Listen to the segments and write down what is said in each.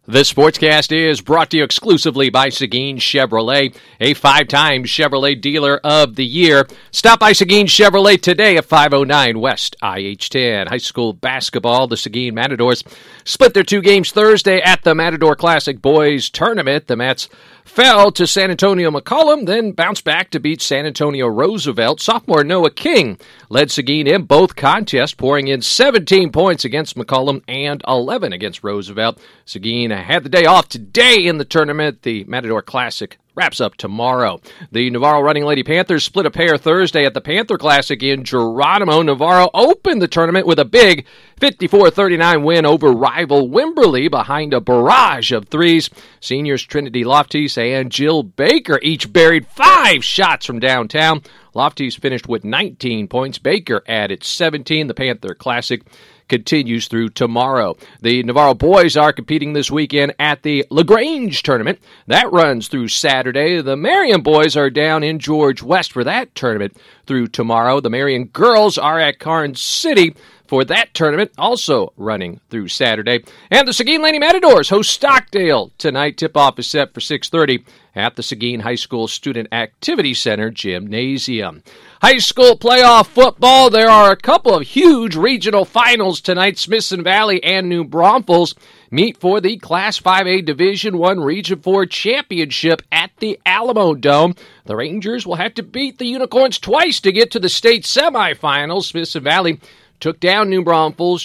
This sportscast is brought to you exclusively by Seguin Chevrolet, a 5-time Chevrolet Dealer of the Year. Stop by Seguin Chevrolet today at 509 West IH10. High school basketball, the Seguin Matadors split their 2 games Thursday at the Matador Classic Boys Tournament. The Mats fell to San Antonio McCollum, then bounced back to beat San Antonio Roosevelt. Sophomore Noah King led Seguin in both contests, pouring in 17 points against McCollum and 11 against Roosevelt. Seguin had the day off today in the tournament. The Matador Classic wraps up tomorrow. The Navarro Running Lady Panthers split a pair Thursday at the Panther Classic in Geronimo. Navarro opened the tournament with a big 54-39 win over rival Wimberley behind a barrage of threes. Seniors Trinity Loftis and Jill Baker each buried 5 shots from downtown. Loftis finished with 19 points. Baker added 17. The Panther Classic continues through tomorrow. The Navarro boys are competing this weekend at the LaGrange tournament. That runs through Saturday. The Marion boys are down in George West for that tournament through tomorrow. The Marion girls are at Karnes City for that tournament, also running through Saturday. And the Seguin Lady Matadors host Stockdale tonight. Tip-off is set for 6:30 at the Seguin High School Student Activity Center Gymnasium. High school playoff football, there are a couple of huge regional finals tonight. Smithson Valley and New Braunfels meet for the Class 5A Division I Region 4 Championship at the Alamo Dome. The Rangers will have to beat the Unicorns twice to get to the state semifinals. Smithson Valley took down New Braunfels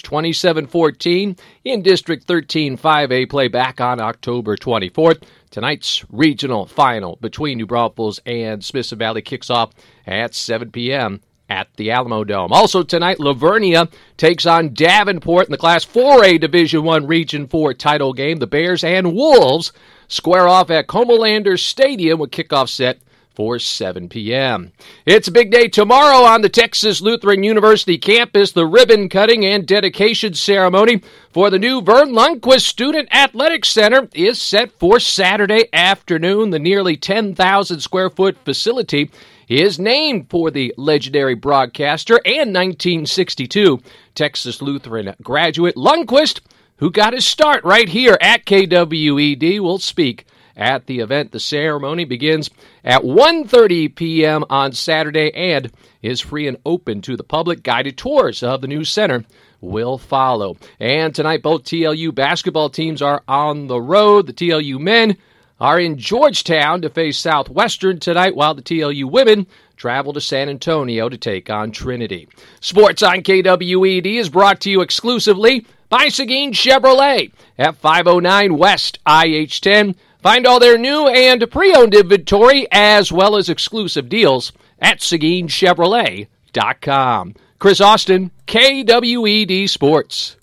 27-14 in District 13 5A play back on October 24th. Tonight's regional final between New Braunfels and Smithson Valley kicks off at 7 p.m. at the Alamo Dome. Also tonight, Lavernia takes on Davenport in the Class 4A Division I Region 4 title game. The Bears and Wolves square off at Comalander Stadium with kickoff set for 7 p.m. It's a big day tomorrow on the Texas Lutheran University campus. The ribbon cutting and dedication ceremony for the new Vern Lundquist Student Athletic Center is set for Saturday afternoon. The nearly 10,000 square foot facility is named for the legendary broadcaster and 1962 Texas Lutheran graduate. Lundquist, who got his start right here at KWED, will speak at the event. The ceremony begins at 1:30 p.m. on Saturday and is free and open to the public. Guided tours of the new center will follow. And tonight, both TLU basketball teams are on the road. The TLU men are in Georgetown to face Southwestern tonight, while the TLU women travel to San Antonio to take on Trinity. Sports on KWED is brought to you exclusively by Seguin Chevrolet at 509 West IH10. Find all their new and pre-owned inventory as well as exclusive deals at SeguinChevrolet.com. Chris Austin, KWED Sports.